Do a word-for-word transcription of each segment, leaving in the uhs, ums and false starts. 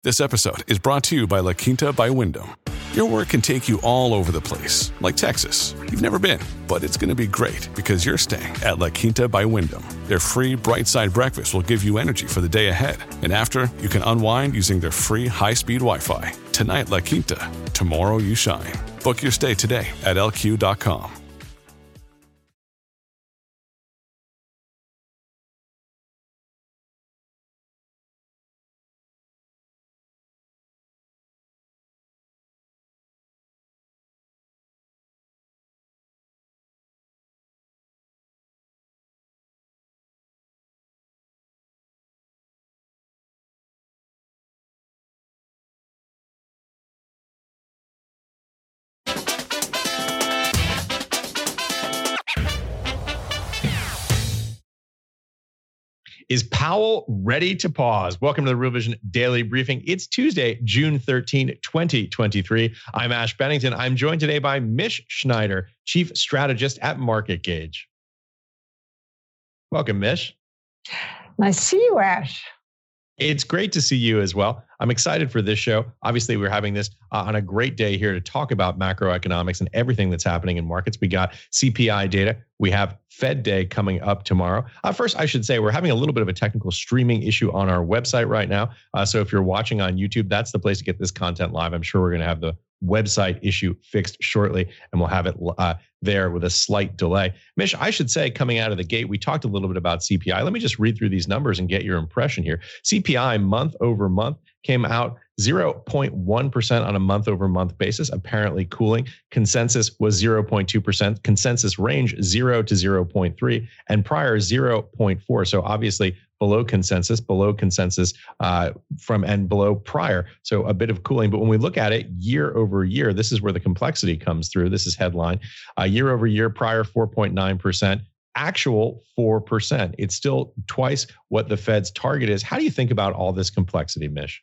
This episode is brought to you by La Quinta by Wyndham. Your work can take you all over the place, like Texas. You've never been, but it's going to be great because you're staying at La Quinta by Wyndham. Their free Bright Side breakfast will give you energy for the day ahead. And after, you can unwind using their free high-speed Wi-Fi. Tonight, La Quinta. Tomorrow, you shine. Book your stay today at L Q dot com. Is Powell ready to pause? Welcome to the Real Vision Daily Briefing. It's Tuesday, June thirteenth, twenty twenty-three. I'm Ash Bennington. I'm joined today by Mish Schneider, Chief Strategist at Market Gauge. Welcome, Mish. Nice to see you, Ash. It's great to see you as well. I'm excited for this show. Obviously, we're having this uh, on a great day here to talk about macroeconomics and everything that's happening in markets. We got C P I data. We have Fed Day coming up tomorrow. Uh, first, I should say we're having a little bit of a technical streaming issue on our website right now. Uh, so if you're watching on YouTube, that's the place to get this content live. I'm sure we're going to have the website issue fixed shortly, and we'll have it uh, there with a slight delay. Mish, I should say, coming out of the gate, we talked a little bit about C P I. Let me just read through these numbers and get your impression here. C P I month over month came out zero point one percent on a month over month basis, apparently cooling. Consensus was zero point two percent. Consensus range zero to zero point three, and prior zero point four. So obviously below consensus, below consensus uh, from and below prior. So a bit of cooling. But when we look at it year over year, this is where the complexity comes through. This is headline. Uh, year over year, prior four point nine percent. Actual four percent. It's still twice what the Fed's target is. How do you think about all this complexity, Mish?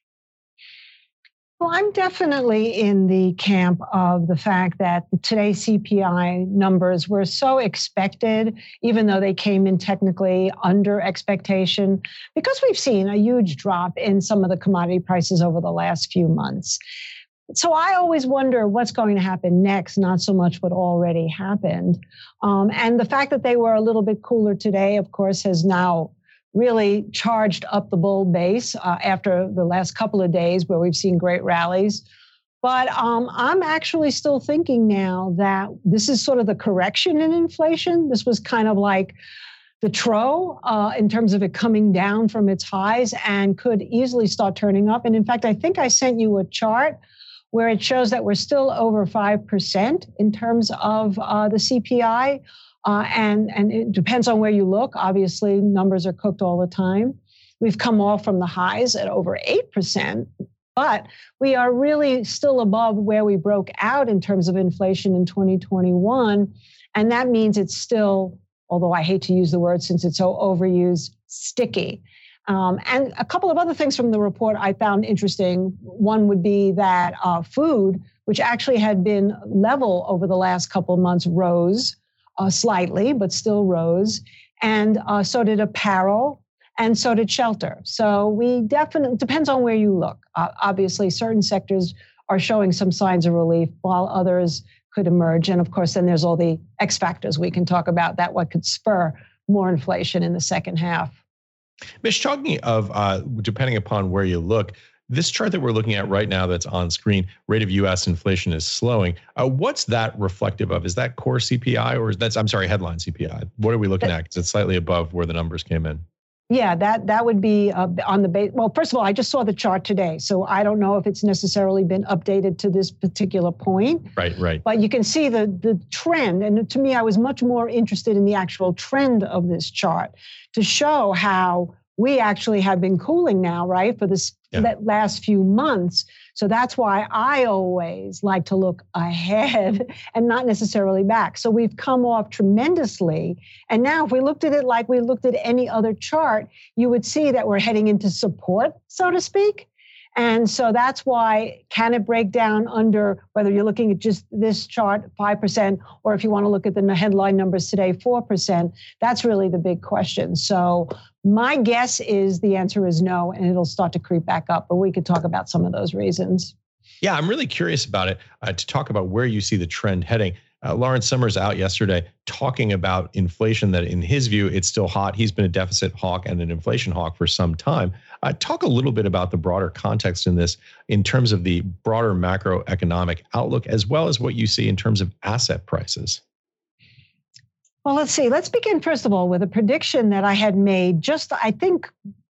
Well, I'm definitely in the camp of the fact that today's C P I numbers were so expected, even though they came in technically under expectation, because we've seen a huge drop in some of the commodity prices over the last few months. So I always wonder what's going to happen next, not so much what already happened. Um, and the fact that they were a little bit cooler today, of course, has now really charged up the bull base uh, after the last couple of days where we've seen great rallies. But um, I'm actually still thinking now that this is sort of the correction in inflation. This was kind of like the trough uh, in terms of it coming down from its highs and could easily start turning up. And in fact, I think I sent you a chart where it shows that we're still over five percent in terms of uh, the C P I. Uh, and, and it depends on where you look. Obviously, numbers are cooked all the time. We've come off from the highs at over eight percent, but we are really still above where we broke out in terms of inflation in twenty twenty-one. And that means it's still, although I hate to use the word since it's so overused, sticky. Um, and a couple of other things from the report I found interesting. One would be that uh, food, which actually had been level over the last couple of months, rose. Uh, slightly, but still rose. And uh, so did apparel, and so did shelter. So we definitely, depends on where you look. Uh, obviously, certain sectors are showing some signs of relief, while others could emerge. And of course, then there's all the X factors we can talk about that what could spur more inflation in the second half. Mish, talking of, uh, depending upon where you look, this chart that we're looking at right now that's on screen, rate of U S inflation is slowing. Uh, what's that reflective of? Is that core C P I or is that, I'm sorry, headline C P I? What are we looking at? Because it's slightly above where the numbers came in. Yeah, that that would be uh, on the base. Well, first of all, I just saw the chart today, so I don't know if it's necessarily been updated to this particular point. Right, right. But you can see the the trend, and to me, I was much more interested in the actual trend of this chart to show how we actually have been cooling now, right, for this yeah. that last few months. So that's why I always like to look ahead and not necessarily back. So we've come off tremendously. And now if we looked at it like we looked at any other chart, you would see that we're heading into support, so to speak. And so that's why, can it break down under, whether you're looking at just this chart, five percent, or if you want to look at the headline numbers today, four percent, that's really the big question. So my guess is the answer is no, and it'll start to creep back up, but we could talk about some of those reasons. Yeah, I'm really curious about it, uh, to talk about where you see the trend heading. Uh, Lawrence Summers out yesterday talking about inflation, that in his view, it's still hot. He's been a deficit hawk and an inflation hawk for some time. Uh, talk a little bit about the broader context in this, in terms of the broader macroeconomic outlook, as well as what you see in terms of asset prices. Well, let's see. Let's begin, first of all, with a prediction that I had made just, I think,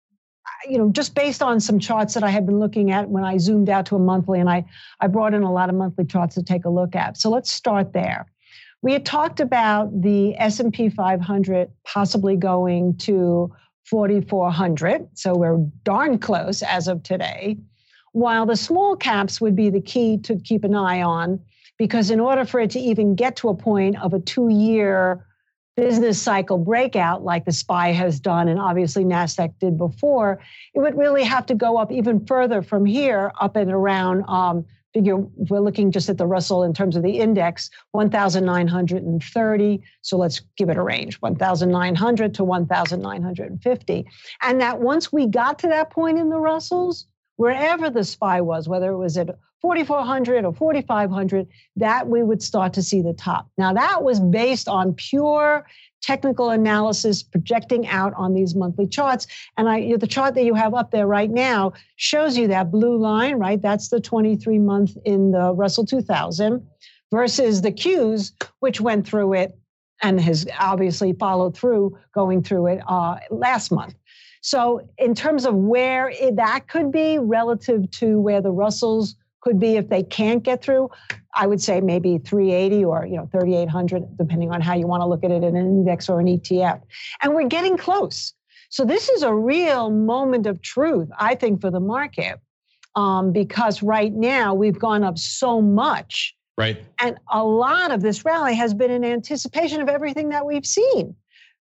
you know, just based on some charts that I had been looking at when I zoomed out to a monthly, and I, I brought in a lot of monthly charts to take a look at. So let's start there. We had talked about the S and P five hundred possibly going to forty-four hundred. So we're darn close as of today, while the small caps would be the key to keep an eye on, because in order for it to even get to a point of a two-year business cycle breakout like the S P Y has done, and obviously NASDAQ did before, it would really have to go up even further from here, up and around, um, figure we're looking just at the Russell in terms of the index, one thousand nine hundred thirty. So let's give it a range, one thousand nine hundred to one thousand nine hundred fifty. And that once we got to that point in the Russells, wherever the S P Y was, whether it was at forty-four hundred or forty-five hundred, that we would start to see the top. Now, that was based on pure technical analysis, projecting out on these monthly charts. And I, the chart that you have up there right now shows you that blue line, right? That's the twenty-three month in the Russell two thousand versus the Qs, which went through it and has obviously followed through going through it uh, last month. So in terms of where it, that could be relative to where the Russells could be if they can't get through, I would say maybe three eighty or, you know, thirty-eight hundred, depending on how you want to look at it in an index or an E T F. And we're getting close. So this is a real moment of truth, I think, for the market, um, because right now we've gone up so much. Right. And a lot of this rally has been in anticipation of everything that we've seen.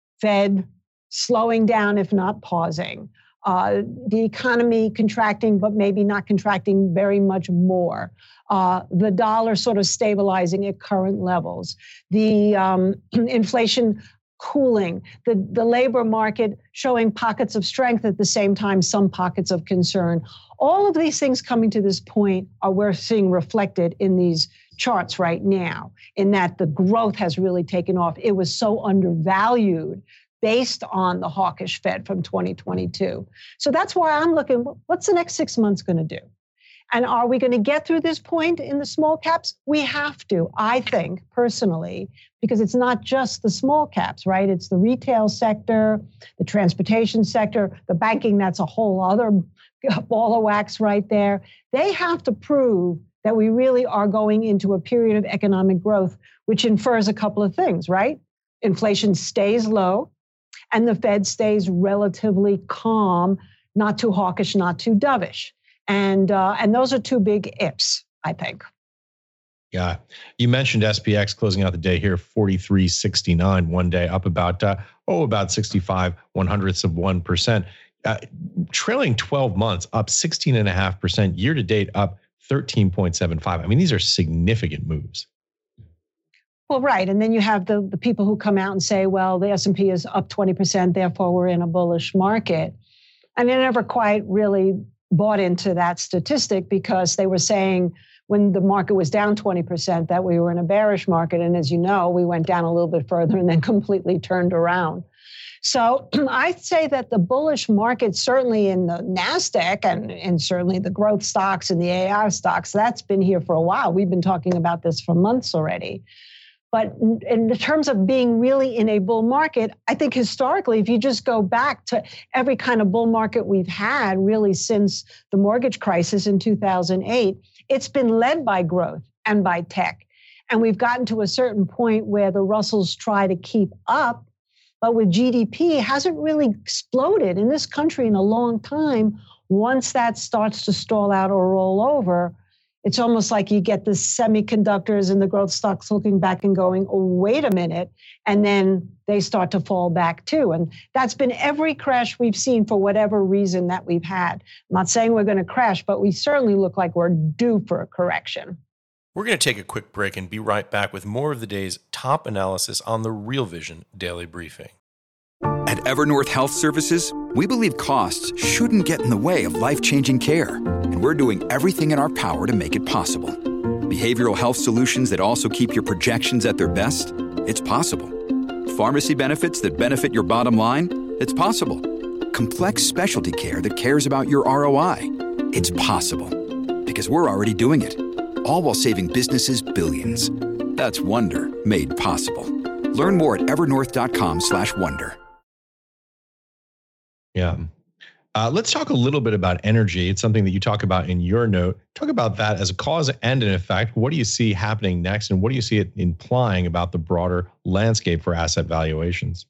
Fed slowing down, if not pausing. Uh, the economy contracting, but maybe not contracting very much more. Uh, the dollar sort of stabilizing at current levels. The um, inflation cooling. The, the labor market showing pockets of strength at the same time, some pockets of concern. All of these things coming to this point are we're seeing reflected in these charts right now, in that the growth has really taken off. It was so undervalued based on the hawkish Fed from twenty twenty-two. So that's why I'm looking, what's the next six months going to do? And are we going to get through this point in the small caps? We have to, I think, personally, because it's not just the small caps, right? It's the retail sector, the transportation sector, the banking, that's a whole other ball of wax right there. They have to prove that we really are going into a period of economic growth, which infers a couple of things, right? Inflation stays low, and the Fed stays relatively calm, not too hawkish, not too dovish. And uh, and those are two big ifs, I think. Yeah. You mentioned S P X closing out the day here, forty-three sixty-nine, one day up about, uh, oh, about sixty-five one hundredths of one percent. Uh, trailing twelve months up sixteen point five percent, year to date up thirteen point seven five. I mean, these are significant moves. Well, right. And then you have the, the people who come out and say, well, the S and P is up twenty percent, therefore we're in a bullish market. And they never quite really bought into that statistic, because they were saying when the market was down twenty percent that we were in a bearish market. And as you know, we went down a little bit further and then completely turned around. So I'd say that the bullish market, certainly in the NASDAQ and, and certainly the growth stocks and the A I stocks, that's been here for a while. We've been talking about this for months already. But in terms of being really in a bull market, I think historically, if you just go back to every kind of bull market we've had really since the mortgage crisis in two thousand eight, it's been led by growth and by tech. And we've gotten to a certain point where the Russells try to keep up, but with G D P, it hasn't really exploded in this country in a long time. Once that starts to stall out or roll over, it's almost like you get the semiconductors and the growth stocks looking back and going, oh, wait a minute. And then they start to fall back too. And that's been every crash we've seen for whatever reason that we've had. I'm not saying we're going to crash, but we certainly look like we're due for a correction. We're going to take a quick break and be right back with more of the day's top analysis on the Real Vision Daily Briefing. At Evernorth Health Services, we believe costs shouldn't get in the way of life-changing care, and we're doing everything in our power to make it possible. Behavioral health solutions that also keep your projections at their best? It's possible. Pharmacy benefits that benefit your bottom line? It's possible. Complex specialty care that cares about your R O I? It's possible. Because we're already doing it. All while saving businesses billions. That's Wonder made possible. Learn more at evernorth.com slash wonder. Yeah. Uh, let's talk a little bit about energy. It's something that you talk about in your note. Talk about that as a cause and an effect. What do you see happening next? And what do you see it implying about the broader landscape for asset valuations?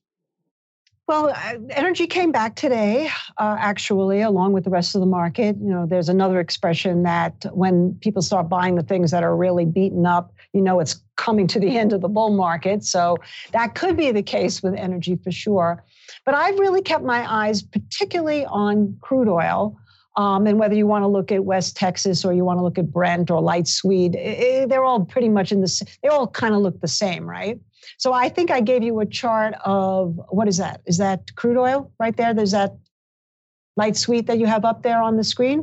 Well, energy came back today, uh, actually, along with the rest of the market. You know, there's another expression that when people start buying the things that are really beaten up, you know, it's coming to the end of the bull market. So that could be the case with energy for sure. But I've really kept my eyes particularly on crude oil. Um, and whether you want to look at West Texas or you want to look at Brent or light sweet, it, they're all pretty much in the, they all kind of look the same, right? So I think I gave you a chart of, what is that? Is that crude oil right there? There's that light sweet that you have up there on the screen?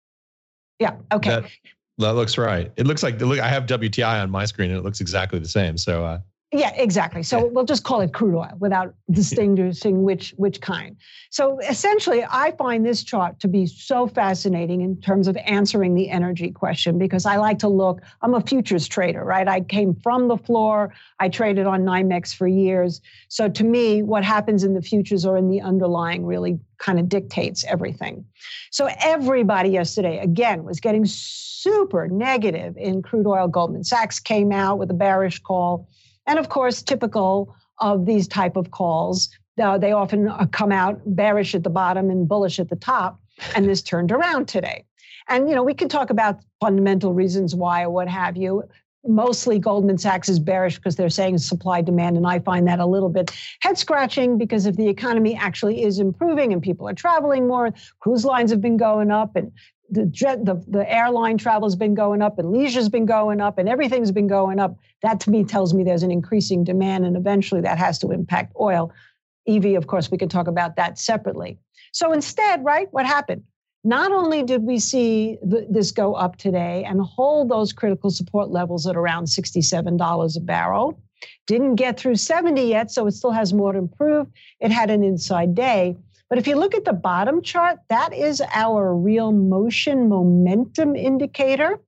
Yeah, okay. That, that looks right. It looks like, look, I have W T I on my screen and it looks exactly the same. So uh, Yeah, exactly. So we'll just call it crude oil without distinguishing which which kind. So essentially, I find this chart to be so fascinating in terms of answering the energy question, because I like to look, I'm a futures trader, right? I came from the floor. I traded on NYMEX for years. So to me, what happens in the futures or in the underlying really kind of dictates everything. So everybody yesterday, again, was getting super negative in crude oil. Goldman Sachs came out with a bearish call. And of course, typical of these type of calls, uh, they often come out bearish at the bottom and bullish at the top. And this turned around today. And, you know, we can talk about fundamental reasons why or what have you. Mostly Goldman Sachs is bearish because they're saying supply demand. And I find that a little bit head scratching, because if the economy actually is improving and people are traveling more, cruise lines have been going up, and The, jet, the the airline travel has been going up, and leisure's been going up, and everything's been going up. That to me tells me there's an increasing demand, and eventually that has to impact oil. E V, of course, we could talk about that separately. So instead, right, what happened? Not only did we see th- this go up today and hold those critical support levels at around sixty-seven dollars a barrel, didn't get through seventy yet, so it still has more to improve. It had an inside day. But if you look at the bottom chart, that is our real motion momentum indicator.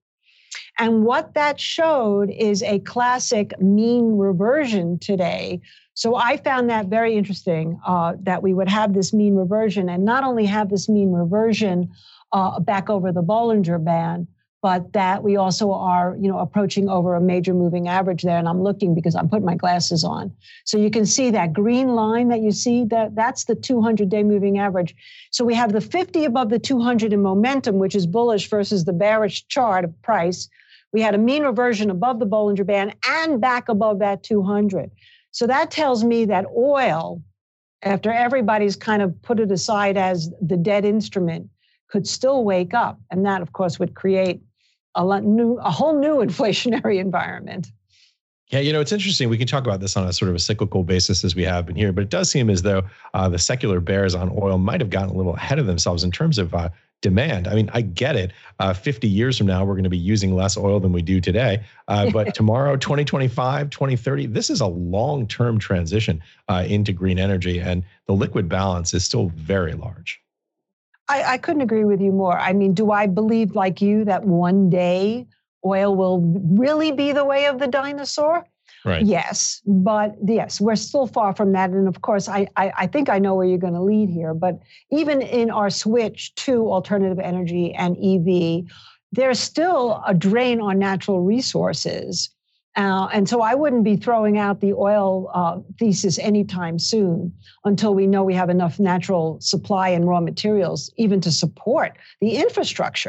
And what that showed is a classic mean reversion today. So I found that very interesting, uh, that we would have this mean reversion, and not only have this mean reversion uh, back over the Bollinger Band, but that we also are, you know, approaching over a major moving average there. And I'm looking because I'm putting my glasses on. So you can see that green line that you see, that that's the two hundred day moving average. So we have the fifty above the two hundred in momentum, which is bullish, versus the bearish chart of price. We had a mean reversion above the Bollinger Band and back above that two hundred. So that tells me that oil, after everybody's kind of put it aside as the dead instrument, could still wake up. And that, of course, would create a lot new, a whole new inflationary environment. Yeah, you know, it's interesting. We can talk about this on a sort of a cyclical basis as we have been here, but it does seem as though uh, the secular bears on oil might have gotten a little ahead of themselves in terms of uh, demand. I mean, I get it. Uh, fifty years from now, we're going to be using less oil than we do today. Uh, but tomorrow, twenty twenty-five, twenty thirty, this is a long-term transition uh, into green energy, and the liquid balance is still very large. I, I couldn't agree with you more. I mean, do I believe, like you, that one day oil will really be the way of the dinosaur? Right. Yes, but yes, we're still far from that. And of course, I, I, I think I know where you're going to lead here. But even in our switch to alternative energy and E V, there's still a drain on natural resources. Uh, and so I wouldn't be throwing out the oil uh, thesis anytime soon until we know we have enough natural supply and raw materials even to support the infrastructure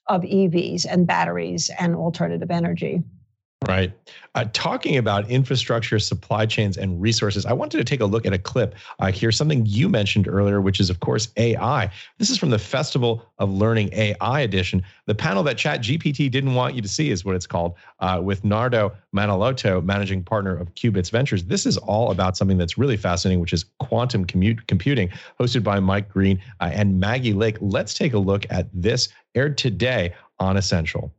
of E Vs and batteries and alternative energy. Right. Uh, talking about infrastructure, supply chains, and resources, I wanted to take a look at a clip uh, here, something you mentioned earlier, which is, of course, A I. This is from the Festival of Learning A I edition. The panel that ChatGPT didn't want you to see is what it's called, uh, with Nardo Manalotto, managing partner of Qubits Ventures. This is all about something that's really fascinating, which is quantum commute computing, hosted by Mike Green uh, and Maggie Lake. Let's take a look at this, aired today on Essential.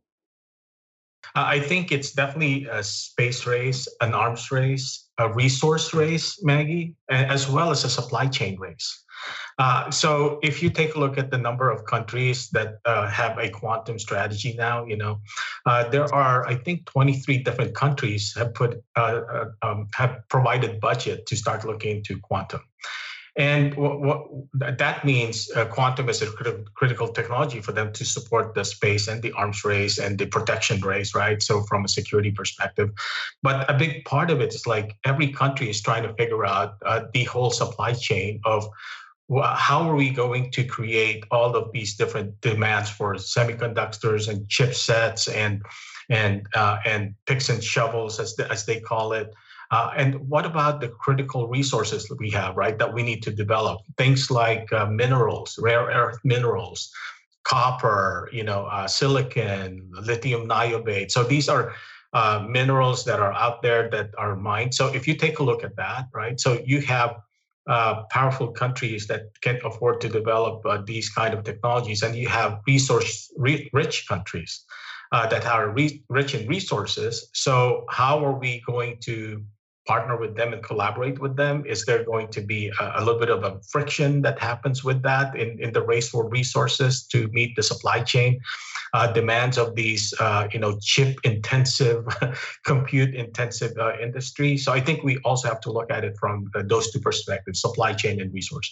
I think it's definitely a space race, an arms race, a resource race, Maggie, as well as a supply chain race. Uh, so if you take a look at the number of countries that uh, have a quantum strategy now, you know, uh, there are, I think, twenty-three different countries have put uh, uh, um, have provided budget to start looking into quantum. And what, what that means, uh, quantum is a crit- critical technology for them to support the space and the arms race and the protection race, right? So from a security perspective. But a big part of it is like every country is trying to figure out uh, the whole supply chain of well, how are we going to create all of these different demands for semiconductors and chipsets and and uh, and picks and shovels, as the, as they call it. Uh, and what about the critical resources that we have, right, that we need to develop? Things like uh, minerals, rare earth minerals, copper, you know, uh, silicon, lithium niobate. So these are uh, minerals that are out there that are mined. So if you take a look at that, right, so you have uh, powerful countries that can afford to develop uh, these kind of technologies, and you have resource-rich countries uh, that are re- rich in resources. So how are we going to partner with them and collaborate with them? Is there going to be a, a little bit of a friction that happens with that in, in the race for resources to meet the supply chain uh, demands of these, uh, you know, chip-intensive, compute-intensive uh, industry? So I think we also have to look at it from uh, those two perspectives, supply chain and resources.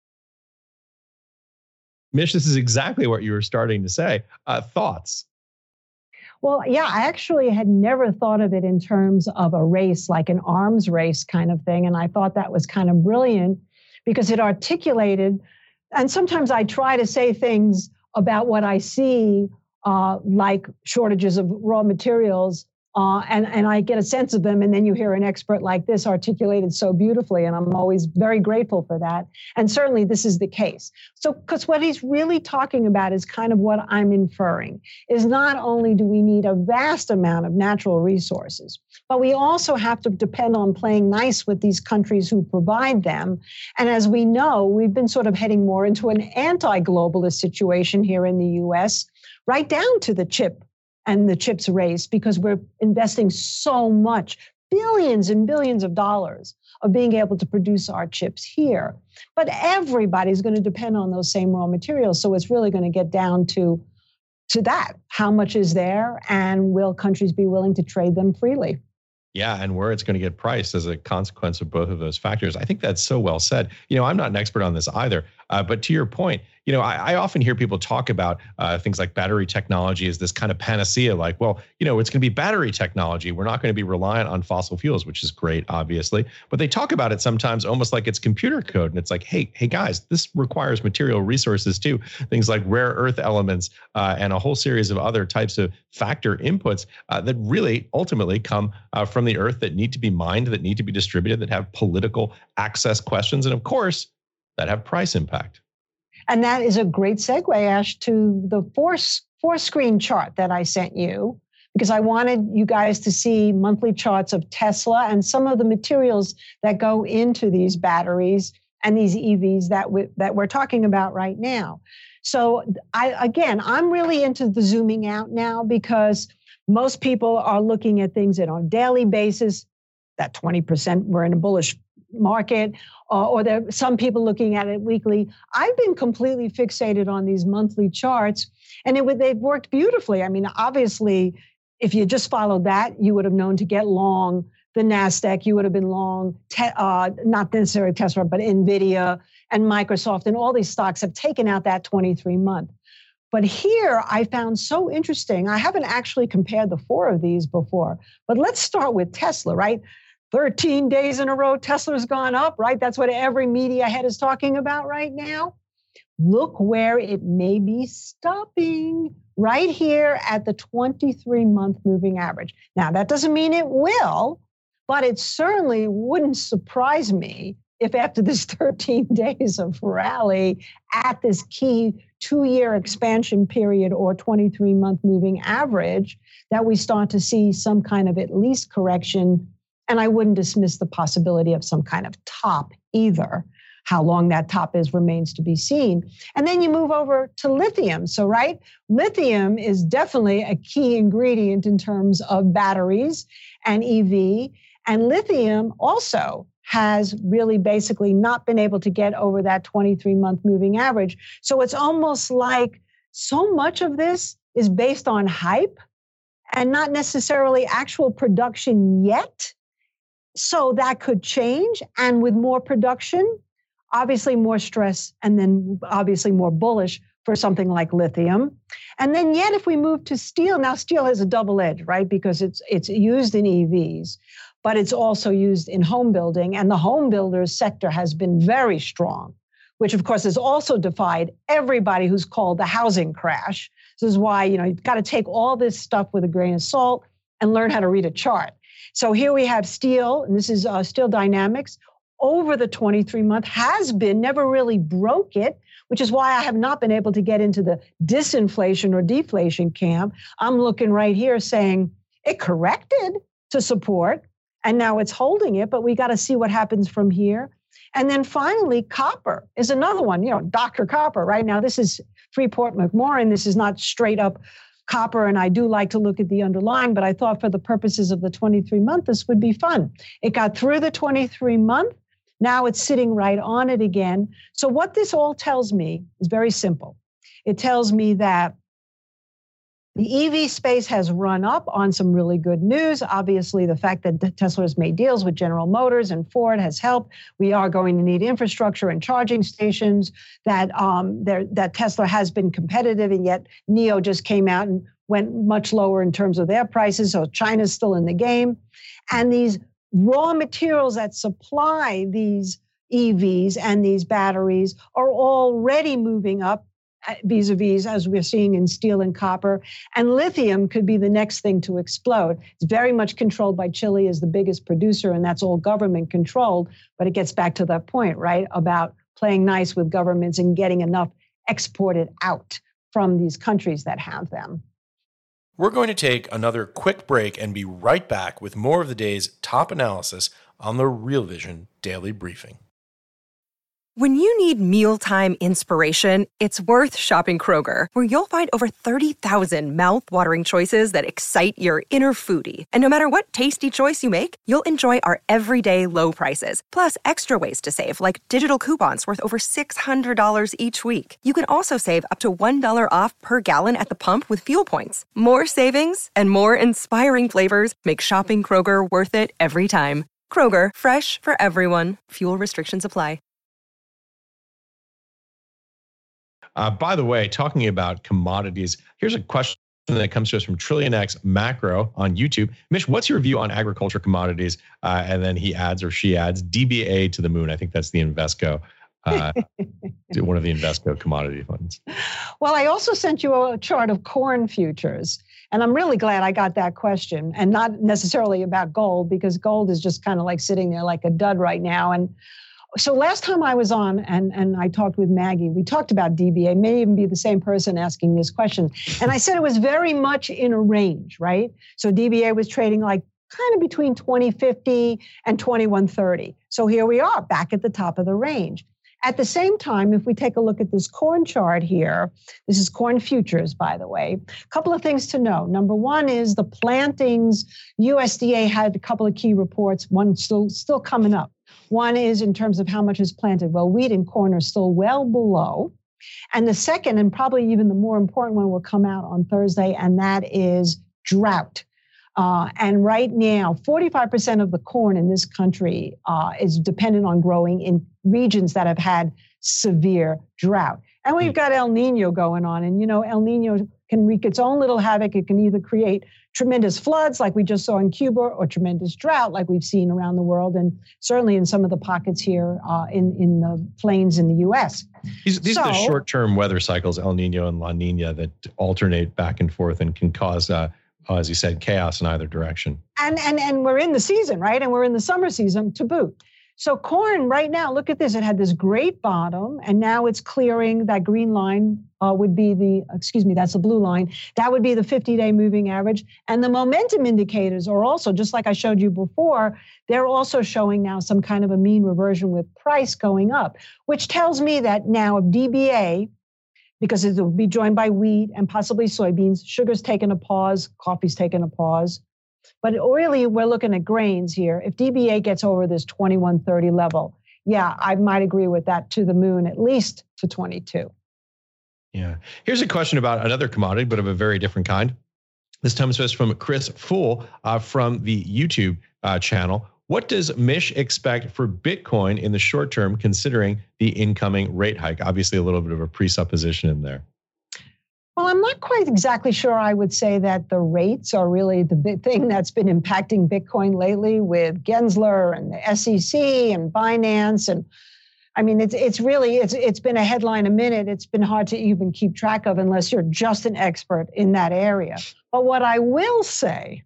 Mish, this is exactly what you were starting to say. Uh, thoughts? Well, yeah, I actually had never thought of it in terms of a race, like an arms race kind of thing. And I thought that was kind of brilliant because it articulated, and sometimes I try to say things about what I see, uh, like shortages of raw materials, uh, and, and I get a sense of them. And then you hear an expert like this articulated so beautifully. And I'm always very grateful for that. And certainly this is the case. So, because what he's really talking about is kind of what I'm inferring, is not only do we need a vast amount of natural resources, but we also have to depend on playing nice with these countries who provide them. And as we know, we've been sort of heading more into an anti-globalist situation here in the U S, right down to the chip and the chips race, because we're investing so much, billions and billions of dollars of being able to produce our chips here. But everybody's going to depend on those same raw materials. So it's really going to get down to, to that. How much is there, and will countries be willing to trade them freely? Yeah, and where it's going to get priced as a consequence of both of those factors. I think that's so well said. You know, I'm not an expert on this either, uh, but to your point, you know, I, I often hear people talk about uh, things like battery technology as this kind of panacea, like, well, you know, it's going to be battery technology. We're not going to be reliant on fossil fuels, which is great, obviously. But they talk about it sometimes almost like it's computer code. And it's like, hey, hey, guys, this requires material resources too. Things like rare earth elements uh, and a whole series of other types of factor inputs uh, that really ultimately come uh, from the earth, that need to be mined, that need to be distributed, that have political access questions, and of course, that have price impact. And that is a great segue, Ash, to the four, four screen chart that I sent you, because I wanted you guys to see monthly charts of Tesla and some of the materials that go into these batteries and these E Vs that, we, that we're talking about right now. So I, again, I'm really into the zooming out now, because most people are looking at things that on a daily basis, that twenty percent we're in a bullish market, uh, or there are some people looking at it weekly. I've been completely fixated on these monthly charts, and it, they've worked beautifully. I mean, obviously, if you just followed that, you would have known to get long the NASDAQ. You would have been long, te- uh, not necessarily Tesla, but NVIDIA and Microsoft, and all these stocks have taken out that twenty-three month. But here I found so interesting. I haven't actually compared the four of these before, but let's start with Tesla, right? thirteen days in a row, Tesla's gone up, right? That's what every media head is talking about right now. Look where it may be stopping right here at the twenty-three month moving average. Now, that doesn't mean it will, but it certainly wouldn't surprise me if after this thirteen days of rally at this key two-year expansion period or twenty-three month moving average, that we start to see some kind of at least correction. And I wouldn't dismiss the possibility of some kind of top either. How long that top is remains to be seen. And then you move over to lithium. So, right, lithium is definitely a key ingredient in terms of batteries and E V. And lithium also has really basically not been able to get over that twenty-three month moving average. So it's almost like so much of this is based on hype and not necessarily actual production yet. So that could change. And with more production, obviously more stress, and then obviously more bullish for something like lithium. And then yet if we move to steel, now steel has a double edge, right? Because it's it's used in E Vs, but it's also used in home building. And the home builders sector has been very strong, which of course has also defied everybody who's called the housing crash. This is why, you know, you've got to take all this stuff with a grain of salt and learn how to read a chart. So here we have steel, and this is uh, Steel Dynamics, over the twenty-three month has been, never really broke it, which is why I have not been able to get into the disinflation or deflation camp. I'm looking right here saying it corrected to support, and now it's holding it, but we got to see what happens from here. And then finally, copper is another one, you know, Doctor Copper. Right now, this is Freeport McMoran. This is not straight up copper, and I do like to look at the underlying, but I thought for the purposes of the twenty-three month, this would be fun. It got through the twenty-three month. Now it's sitting right on it again. So what this all tells me is very simple. It tells me that the E V space has run up on some really good news. Obviously, the fact that Tesla has made deals with General Motors and Ford has helped. We are going to need infrastructure and charging stations. That um, there, that Tesla has been competitive, and yet N I O just came out and went much lower in terms of their prices. So China's still in the game. And these raw materials that supply these E Vs and these batteries are already moving up vis-a-vis, as we're seeing in steel and copper. And lithium could be the next thing to explode. It's very much controlled by Chile as the biggest producer, and that's all government controlled. But it gets back to that point, right, about playing nice with governments and getting enough exported out from these countries that have them. We're going to take another quick break and be right back with more of the day's top analysis on the Real Vision Daily Briefing. When you need mealtime inspiration, it's worth shopping Kroger, where you'll find over thirty thousand mouth-watering choices that excite your inner foodie. And no matter what tasty choice you make, you'll enjoy our everyday low prices, plus extra ways to save, like digital coupons worth over six hundred dollars each week. You can also save up to one dollar off per gallon at the pump with fuel points. More savings and more inspiring flavors make shopping Kroger worth it every time. Kroger, fresh for everyone. Fuel restrictions apply. Uh, by the way, talking about commodities, here's a question that comes to us from Trillion X Macro on YouTube. Mish, what's your view on agriculture commodities? Uh, and then he adds, or she adds, D B A to the moon. I think that's the Invesco, uh, one of the Invesco commodity funds. Well, I also sent you a chart of corn futures. And I'm really glad I got that question, and not necessarily about gold, because gold is just kind of like sitting there like a dud right now. And so last time I was on and, and I talked with Maggie, we talked about D B A, may even be the same person asking this question. And I said it was very much in a range, right? So D B A was trading like kind of between twenty fifty and twenty-one thirty. So here we are back at the top of the range. At the same time, if we take a look at this corn chart here, this is corn futures, by the way, a couple of things to know. Number one is the plantings. U S D A had a couple of key reports, one still, still coming up. One is in terms of how much is planted. Well, wheat and corn are still well below. And the second, and probably even the more important one, will come out on Thursday, and that is drought. Uh, and right now, forty-five percent of the corn in this country uh, is dependent on growing in regions that have had severe drought. And we've got El Nino going on. And, you know, El Nino can wreak its own little havoc. It can either create tremendous floods like we just saw in Cuba or tremendous drought like we've seen around the world and certainly in some of the pockets here uh, in, in the plains in the U S. These, these so, are the short-term weather cycles, El Nino and La Nina, that alternate back and forth and can cause, uh, as you said, chaos in either direction. And, and, and we're in the season, right? And we're in the summer season to boot. So corn right now, look at this. It had this great bottom, and now it's clearing. That green line uh, would be the, excuse me, that's the blue line. That would be the fifty-day moving average. And the momentum indicators are also, just like I showed you before, they're also showing now some kind of a mean reversion with price going up, which tells me that now if D B A, because it will be joined by wheat and possibly soybeans, sugar's taken a pause, coffee's taken a pause. But really, we're looking at grains here. If D B A gets over this twenty-one thirty level, yeah, I might agree with that to the moon, at least to twenty-two. Yeah. Here's a question about another commodity, but of a very different kind. This comes to us from Chris Fool uh, from the YouTube uh, channel. What does Mish expect for Bitcoin in the short term, considering the incoming rate hike? Obviously, a little bit of a presupposition in there. Well, I'm not quite exactly sure I would say that the rates are really the big thing that's been impacting Bitcoin lately with Gensler and the S E C and Binance. And I mean, it's it's really, it's it's been a headline a minute. It's been hard to even keep track of unless you're just an expert in that area. But what I will say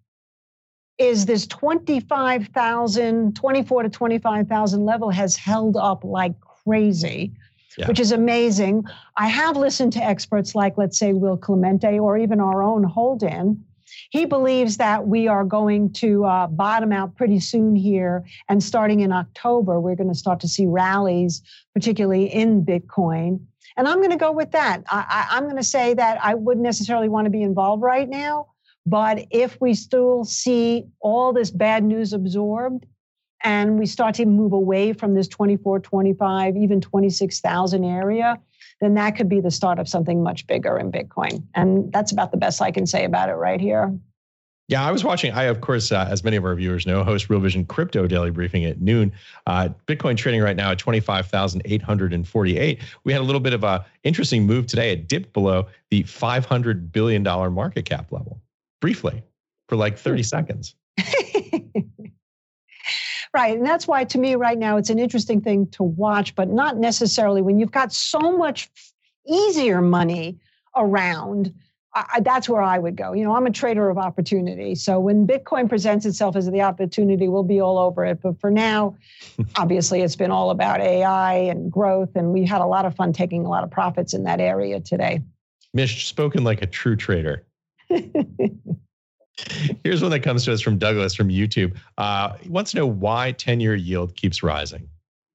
is this twenty-five thousand, twenty-four to twenty-five thousand level has held up like crazy. Yeah. Which is amazing. I have listened to experts like, let's say, Will Clemente or even our own Holden. He believes that we are going to uh, bottom out pretty soon here. And starting in October, we're going to start to see rallies, particularly in Bitcoin. And I'm going to go with that. I, I, I'm going to say that I wouldn't necessarily want to be involved right now. But if we still see all this bad news absorbed, and we start to move away from this twenty-four, twenty-five, even twenty-six thousand area, then that could be the start of something much bigger in Bitcoin. And that's about the best I can say about it right here. Yeah, I was watching. I, of course, uh, as many of our viewers know, host Real Vision Crypto Daily Briefing at noon. Uh, Bitcoin trading right now at twenty-five thousand eight hundred forty-eight. We had a little bit of a interesting move today. It dipped below the five hundred billion dollars market cap level, briefly, for like thirty seconds. Right. And that's why, to me, right now, it's an interesting thing to watch, but not necessarily when you've got so much easier money around. I, that's where I would go. You know, I'm a trader of opportunity. So when Bitcoin presents itself as the opportunity, we'll be all over it. But for now, obviously, it's been all about A I and growth. And we had a lot of fun taking a lot of profits in that area today. Mish, spoken like a true trader. Here's one that comes to us from Douglas from YouTube. Uh, he wants to know why ten-year yield keeps rising.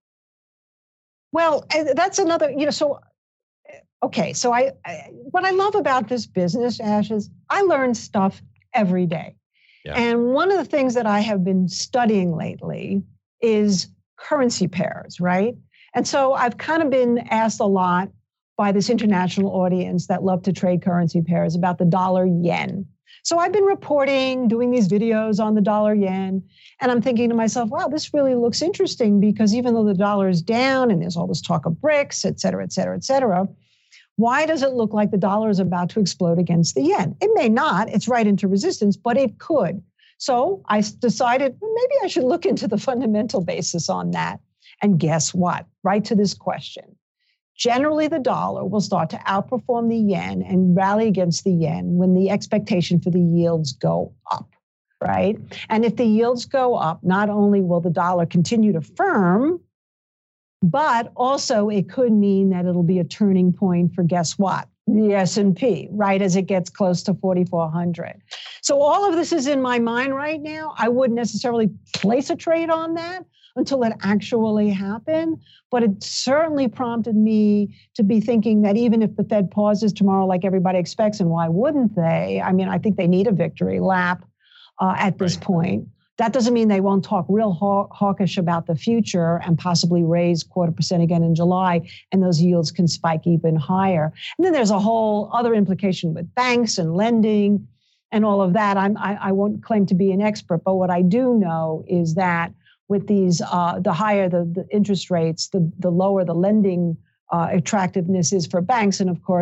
Well, that's another, you know, so, okay. So I, I what I love about this business, Ash, is I learn stuff every day. Yeah. And one of the things that I have been studying lately is currency pairs, right? And so I've kind of been asked a lot by this international audience that love to trade currency pairs about the dollar yen. So I've been reporting, doing these videos on the dollar yen, and I'm thinking to myself, wow, this really looks interesting because even though the dollar is down and there's all this talk of BRICS, et cetera, et cetera, et cetera, why does it look like the dollar is about to explode against the yen? It may not, it's right into resistance, but it could. So I decided well, maybe I should look into the fundamental basis on that. And guess what? Right to this question. Generally, the dollar will start to outperform the yen and rally against the yen when the expectation for the yields go up, right? And if the yields go up, not only will the dollar continue to firm, but also it could mean that it'll be a turning point for guess what? The S and P, right as it gets close to forty-four hundred. So all of this is in my mind right now. I wouldn't necessarily place a trade on that until it actually happened. But it certainly prompted me to be thinking that even if the Fed pauses tomorrow like everybody expects, and why wouldn't they? I mean, I think they need a victory lap uh, at this right. point. That doesn't mean they won't talk real haw- hawkish about the future and possibly raise quarter percent again in July, and those yields can spike even higher. And then there's a whole other implication with banks and lending and all of that. I'm, I, I won't claim to be an expert, but what I do know is that with these, uh, the higher the, the interest rates, the, the lower the lending uh, attractiveness is for banks. And of course,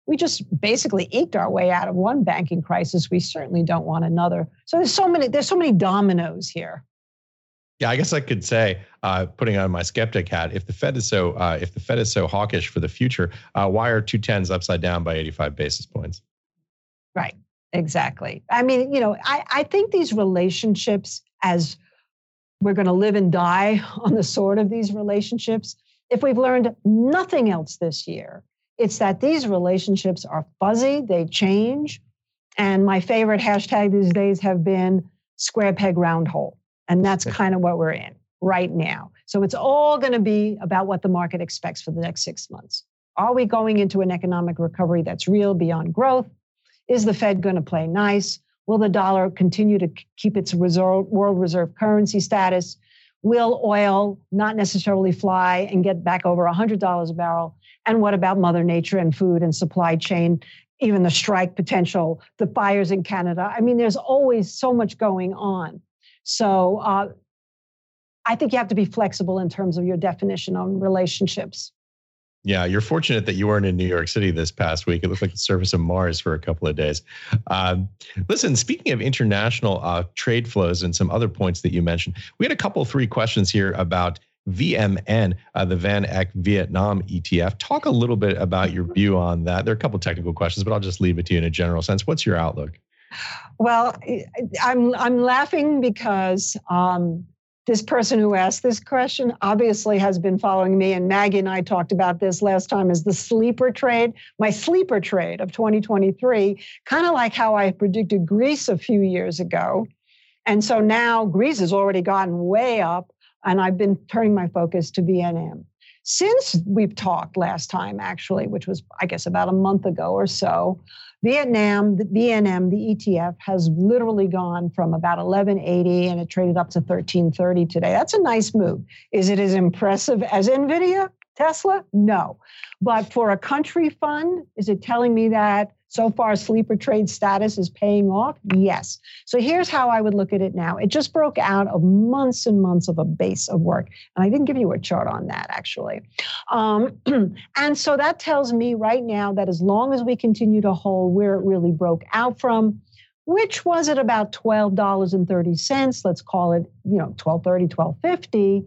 we just basically eked our way out of one banking crisis. We certainly don't want another. So there's so many, there's so many dominoes here. Yeah, I guess I could say, uh, putting on my skeptic hat, if the Fed is so uh, if the Fed is so hawkish for the future, uh, why are two tens upside down by eighty-five basis points? Right, exactly. I mean, you know, I, I think these relationships, as we're going to live and die on the sword of these relationships, if we've learned nothing else this year, it's that these relationships are fuzzy, they change. And my favorite hashtag these days have been square peg round hole. And that's kind of what we're in right now. So it's all going to be about what the market expects for the next six months. Are we going into an economic recovery that's real beyond growth? Is the Fed going to play nice? Will the dollar continue to keep its reserve, world reserve currency status? Will oil not necessarily fly and get back over one hundred dollars a barrel? And what about Mother Nature and food and supply chain, even the strike potential, the fires in Canada? I mean, there's always so much going on. So uh, I think you have to be flexible in terms of your definition on relationships. Yeah, you're fortunate that you weren't in New York City this past week. It looked like the surface of Mars for a couple of days. Um, listen, speaking of international uh, trade flows and some other points that you mentioned, we had a couple, three questions here about V M N, uh, the Van Eck Vietnam E T F. Talk a little bit about your view on that. There are a couple of technical questions, but I'll just leave it to you in a general sense. What's your outlook? Well, I'm I'm laughing because um, this person who asked this question obviously has been following me, and Maggie and I talked about this last time as the sleeper trade, my sleeper trade of twenty twenty-three, kind of like how I predicted Greece a few years ago. And so now Greece has already gotten way up, and I've been turning my focus to V N M. Since we've talked last time, actually, which was, I guess, about a month ago or so, Vietnam, the V N M, the E T F, has literally gone from about eleven eighty and it traded up to thirteen thirty today. That's a nice move. Is it as impressive as NVIDIA, Tesla? No. But for a country fund, is it telling me that so far sleeper trade status is paying off? Yes. So here's how I would look at it now. It just broke out of months and months of a base of work. And I didn't give you a chart on that, actually. Um, and so that tells me right now that as long as we continue to hold where it really broke out from, which was at about twelve dollars and thirty cents, let's call it, you know, twelve thirty, twelve fifty,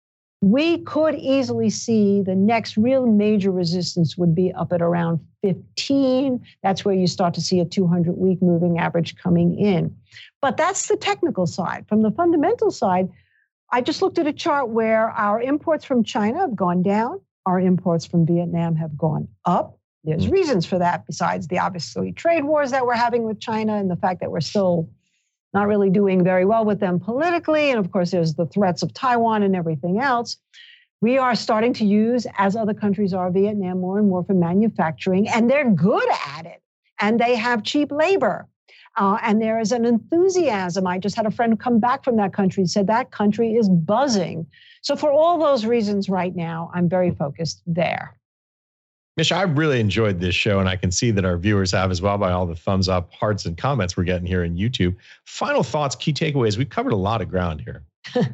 we could easily see the next real major resistance would be up at around fifteen. That's where you start to see a two hundred week moving average coming in. But that's the technical side. From the fundamental side, I just looked at a chart where our imports from China have gone down. Our imports from Vietnam have gone up. There's reasons for that besides the obviously trade wars that we're having with China and the fact that we're still not really doing very well with them politically. And of course, there's the threats of Taiwan and everything else. We are starting to use, as other countries are, Vietnam more and more for manufacturing, and they're good at it. And they have cheap labor. Uh, and there is an enthusiasm. I just had a friend come back from that country and said that country is buzzing. So for all those reasons right now, I'm very focused there. Mish, I really enjoyed this show, and I can see that our viewers have as well by all the thumbs up, hearts, and comments we're getting here in YouTube. Final thoughts, key takeaways. We've covered a lot of ground here.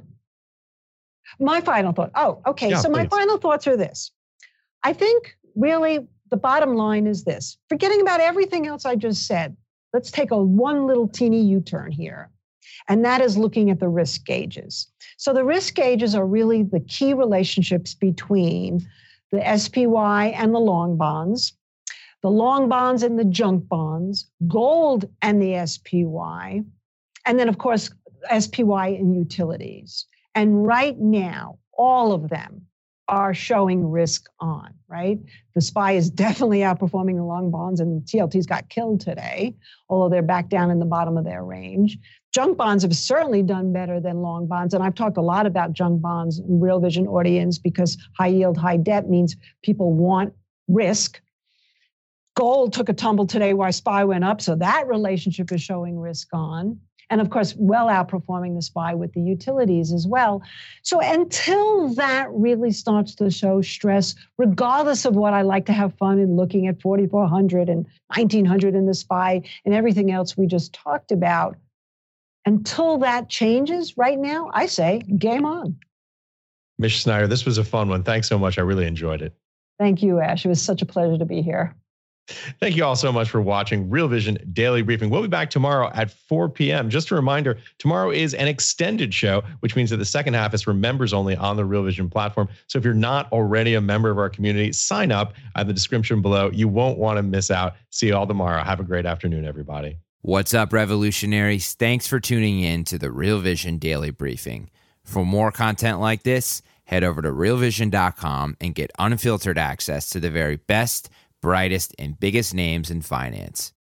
My final thought. Oh, okay. Yeah, so my please. final thoughts are this. I think really the bottom line is this. Forgetting about everything else I just said, let's take a one little teeny U-turn here. And that is looking at the risk gauges. So the risk gauges are really the key relationships between the S P Y and the long bonds, the long bonds and the junk bonds, gold and the S P Y, and then, of course, S P Y and utilities. And right now, all of them are showing risk on, right? The S P Y is definitely outperforming the long bonds, and T L Ts got killed today, although they're back down in the bottom of their range. Junk bonds have certainly done better than long bonds. And I've talked a lot about junk bonds in Real Vision audience because high yield, high debt means people want risk. Gold took a tumble today while S P Y went up. So that relationship is showing risk on. And of course, well outperforming the S P Y with the utilities as well. So until that really starts to show stress, regardless of what I like to have fun in looking at forty-four hundred and nineteen hundred in the S P Y and everything else we just talked about, until that changes right now, I say game on. Mish Snyder, this was a fun one. Thanks so much. I really enjoyed it. Thank you, Ash. It was such a pleasure to be here. Thank you all so much for watching Real Vision Daily Briefing. We'll be back tomorrow at four p.m. Just a reminder, tomorrow is an extended show, which means that the second half is for members only on the Real Vision platform. So if you're not already a member of our community, sign up at the description below. You won't want to miss out. See you all tomorrow. Have a great afternoon, everybody. What's up, revolutionaries? Thanks for tuning in to the Real Vision Daily Briefing. For more content like this, head over to real vision dot com and get unfiltered access to the very best, brightest, and biggest names in finance.